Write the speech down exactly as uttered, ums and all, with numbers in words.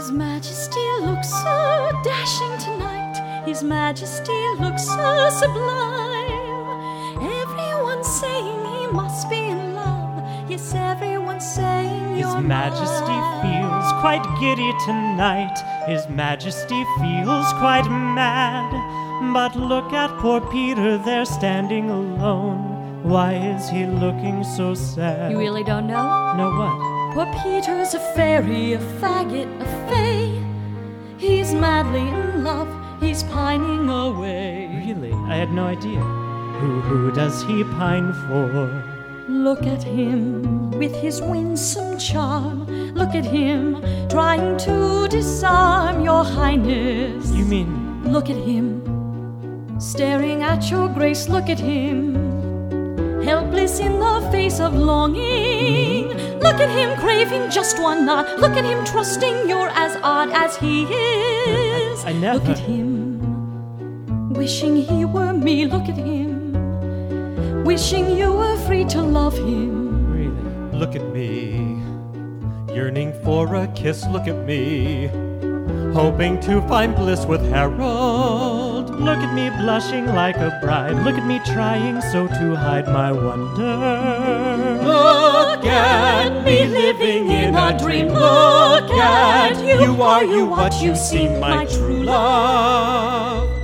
His Majesty looks so dashing tonight. His Majesty looks so sublime. Everyone's saying he must be in love. Yes, everyone's saying His you're Majesty mine. feels quite giddy tonight. His Majesty feels quite mad. But look at poor Peter there standing alone. Why is he looking so sad? You really don't know? Know what? Poor Peter's a fairy, a faggot, a fae. He's madly in love, he's pining away. Really? I had no idea. Who, who does he pine for? Look at him with his winsome charm. Look at him trying to disarm your highness. You mean... Look at him staring at your grace. Look at him helpless in the face of longing. Look at him craving just one nod. Look at him trusting you're as odd as he is. I never... Look at him wishing he were me. Look at him wishing you were free to love him. Really? Look at me, yearning for a kiss. Look at me, hoping to find bliss with Harold. Look at me blushing like a bride. Look at me trying so to hide my wonder. Look at me living in a dream. Look at you. You are you what you seem, my true love.